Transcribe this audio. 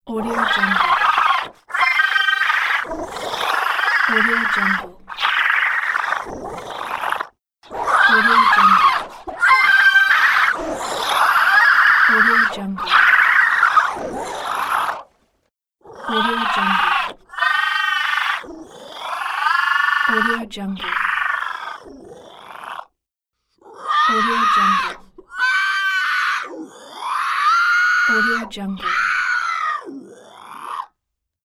Audio Jungle. Audio Jungle. Audio Jungle. Audio Jungle. Audio Jungle. Audio Jungle. Audio Jungle. Audio Jungle.